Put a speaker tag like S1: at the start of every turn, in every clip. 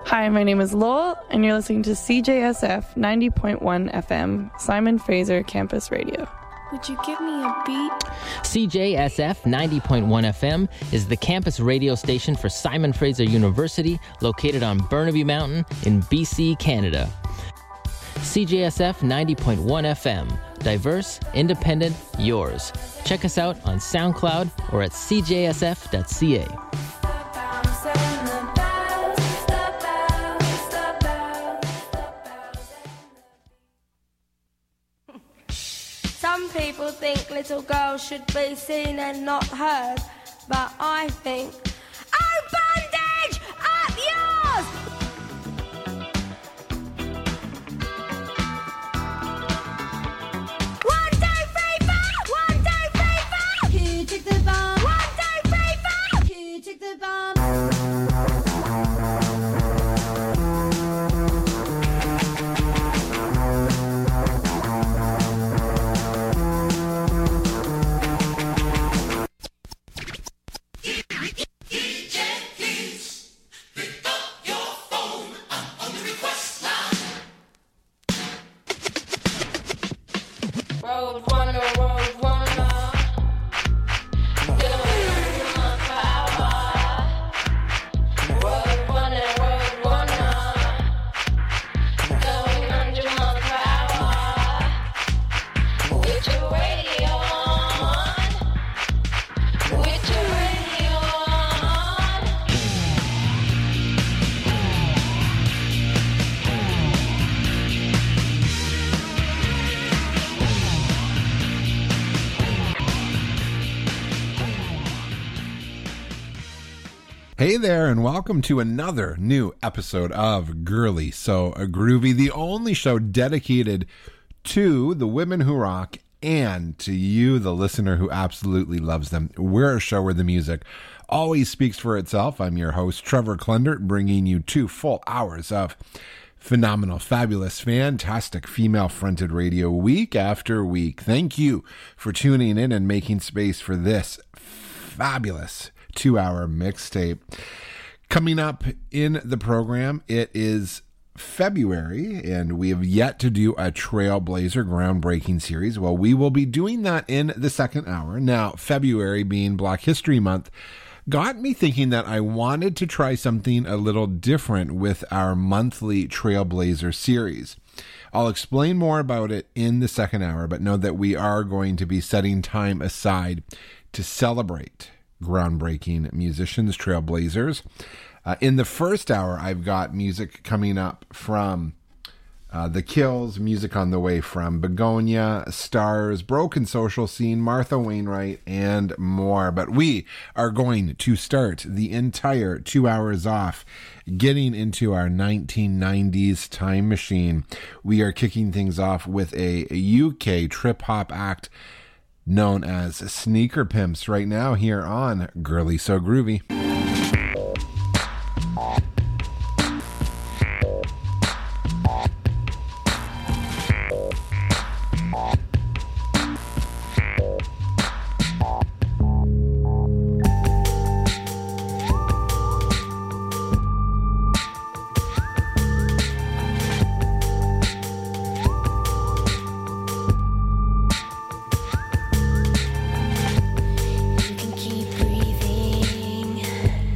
S1: Hi, my name is Lowell, and you're listening to CJSF 90.1 FM, Simon Fraser Campus Radio.
S2: Would you give me a beat?
S3: CJSF 90.1 FM is the campus radio station for Simon Fraser University, located on Burnaby Mountain in BC, Canada. CJSF 90.1 FM. Diverse, independent, yours. Check us out on SoundCloud or at cjsf.ca.
S2: Some people think little girls should be seen and not heard, but I think, oh, bandage! Up yours! One, two, three, four! One, two, three, four! Who took the bomb? One, two, three, four! Who took the bomb?
S4: Hey there, and welcome to another new episode of Girly So Groovy, the only show dedicated to the women who rock and to you, the listener who absolutely loves them. We're a show where the music always speaks for itself. I'm your host, Trevor Klendert, bringing you 2 full hours of phenomenal, fabulous, fantastic female-fronted radio week after week. Thank you for tuning in and making space for this fabulous 2-hour mixtape. Coming up in the program, it is February, and we have yet to do a Trailblazer groundbreaking series. Well, we will be doing that in the second hour. Now, February being Black History Month got me thinking that I wanted to try something a little different with our monthly Trailblazer series. I'll explain more about it in the second hour, but know that we are going to be setting time aside to celebrate groundbreaking musicians, trailblazers. In the first hour, I've got music coming up from The Kills, music on the way from Begonia, Stars, Broken Social Scene, Martha Wainwright, and more. But we are going to start the entire 2 hours off getting into our 1990s time machine. We are kicking things off with a UK trip-hop act known as Sneaker Pimps right now here on Girly So Groovy.
S2: You can keep breathing.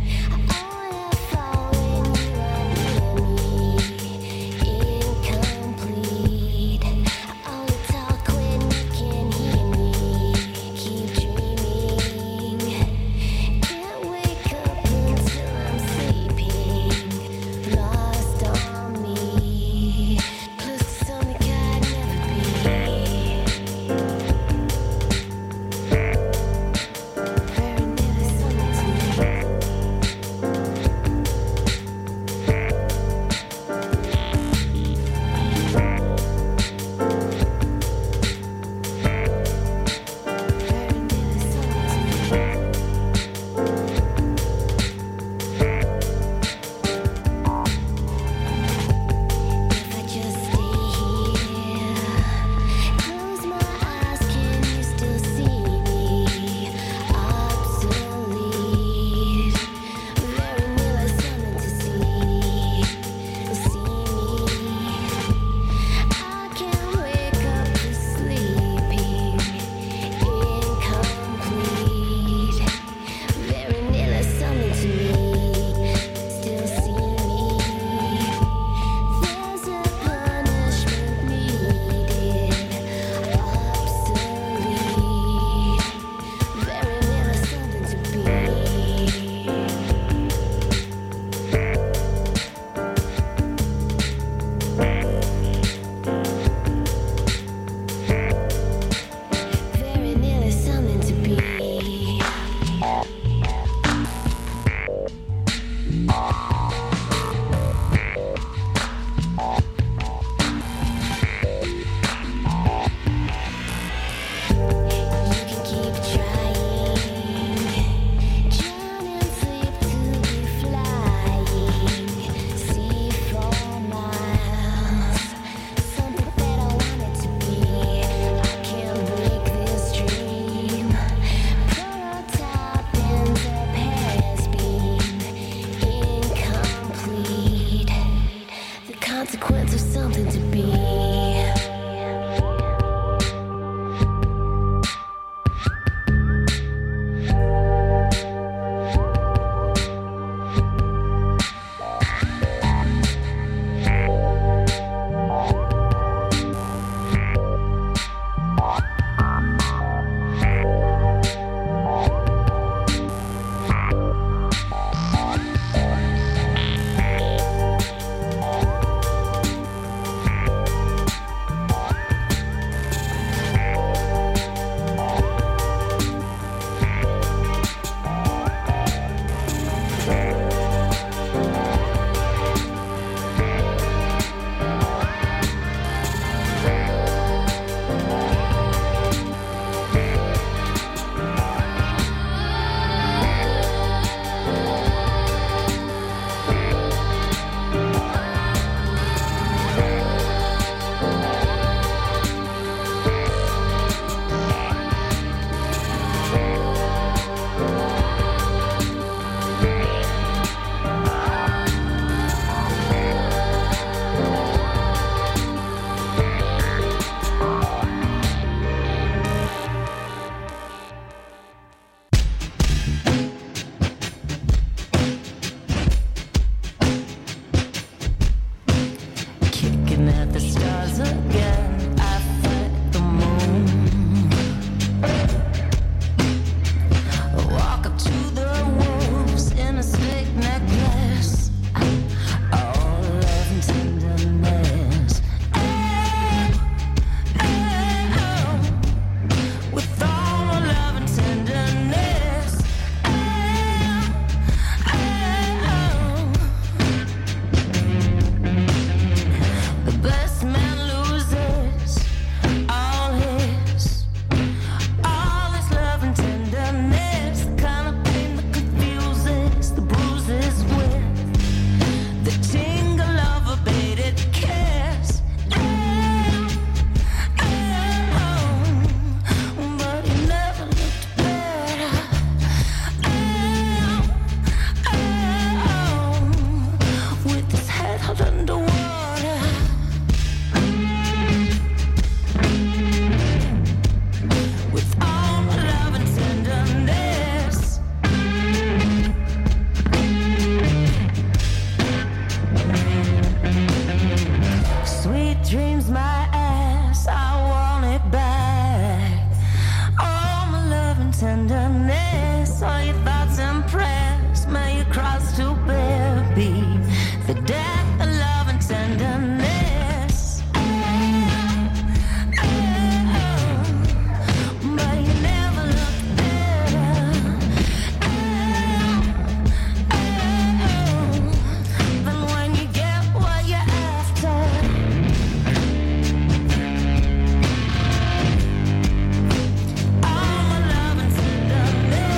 S5: consequence of something to be.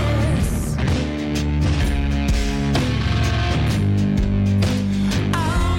S6: Oh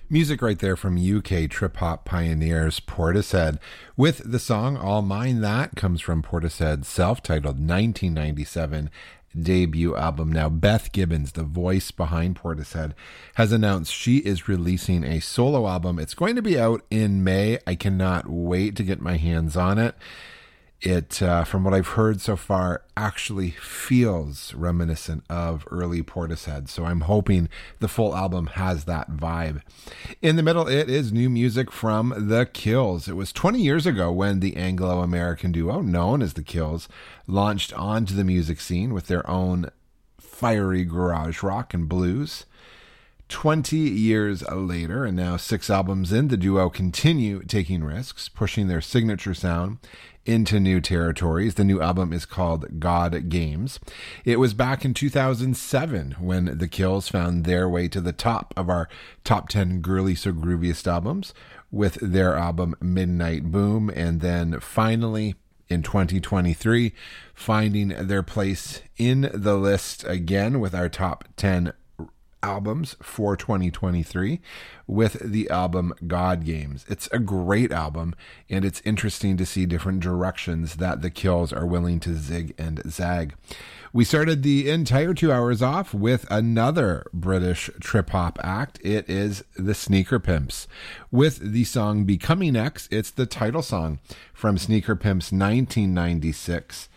S4: Music right there from UK trip-hop pioneers Portishead with the song All Mine. That comes from Portishead's self-titled 1997 debut album. Now, Beth Gibbons, the voice behind Portishead, has announced she is releasing a solo album. It's going to be out in May. I cannot wait to get my hands on it. It, from what I've heard so far, actually feels reminiscent of early Portishead. So I'm hoping the full album has that vibe. In the middle, it is new music from The Kills. It was 20 years ago when the Anglo-American duo known as The Kills launched onto the music scene with their own fiery garage rock and blues. 20 years later, and now 6 albums in, the duo continue taking risks, pushing their signature sound into new territories. The new album is called God Games. It was back in 2007 when The Kills found their way to the top of our top 10 girly so grooviest albums with their album Midnight Boom, and then finally in 2023 finding their place in the list again with our top 10 albums for 2023 with the album God Games. It's a great album, and it's interesting to see different directions that The Kills are willing to zig and zag. We started the entire 2 hours off with another British trip-hop act. It is the Sneaker Pimps with the song Becoming X. It's the title song from Sneaker Pimps' 1996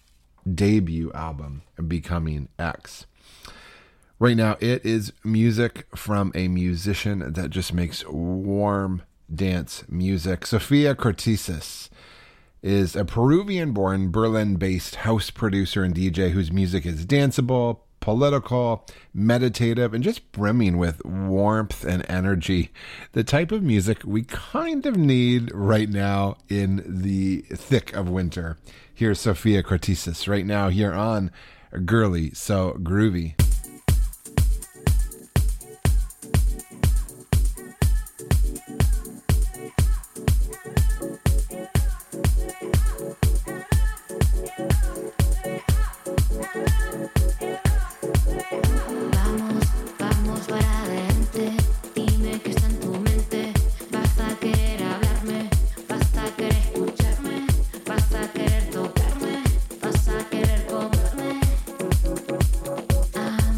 S4: debut album, Becoming X. Right now, it is music from a musician that just makes warm dance music. Sofia Cortisis is a Peruvian-born, Berlin-based house producer and DJ whose music is danceable, political, meditative, and just brimming with warmth and energy. The type of music we kind of need right now in the thick of winter. Here's Sofia Cortisis right now here on Girly So Groovy.
S5: Tocarme, vas a querer comerme.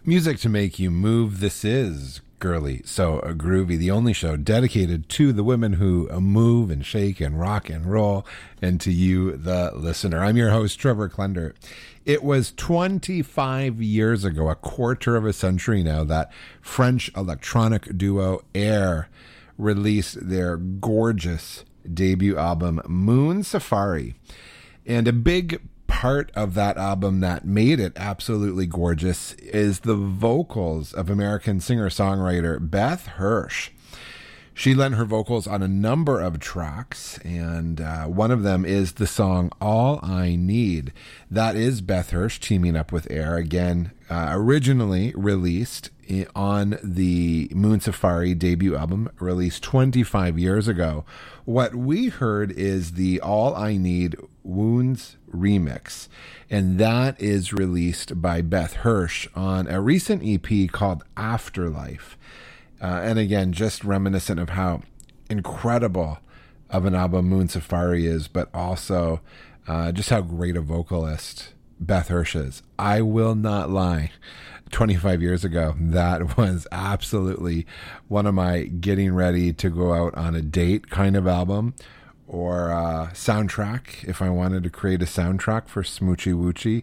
S4: Music to make you move. This is Girly So Groovy, the only show dedicated to the women who move and shake and rock and roll, and to you, the listener. I'm your host, Trevor Klender. It was 25 years ago, a quarter of a century now, that French electronic duo Air released their gorgeous debut album, Moon Safari. And a big part of that album that made it absolutely gorgeous is the vocals of American singer-songwriter Beth Hirsch. She lent her vocals on a number of tracks, and one of them is the song All I Need. That is Beth Hirsch teaming up with Air, again, originally released on the Moon Safari debut album, released 25 years ago. What we heard is the All I Need Wounds remix, and that is released by Beth Hirsch on a recent EP called Afterlife. And again, just reminiscent of how incredible of an album Moon Safari is, but also just how great a vocalist Beth Hirsch is. I will not lie. 25 years ago, that was absolutely one of my getting ready to go out on a date kind of album, or soundtrack, if I wanted to create a soundtrack for Smoochy Woochie.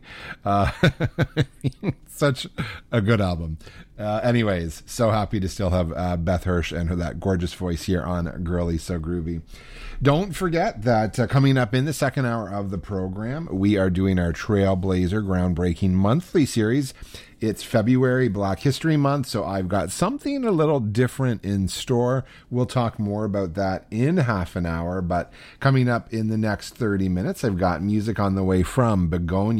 S4: Such a good album. Anyways, so happy to still have Beth Hirsch and that gorgeous voice here on Girly So Groovy. Don't forget that coming up in the second hour of the program, we are doing our Trailblazer Groundbreaking Monthly Series. It's February, Black History Month, so I've got something a little different in store. We'll talk more about that in half an hour, but coming up in the next 30 minutes, I've got music on the way from Begonia.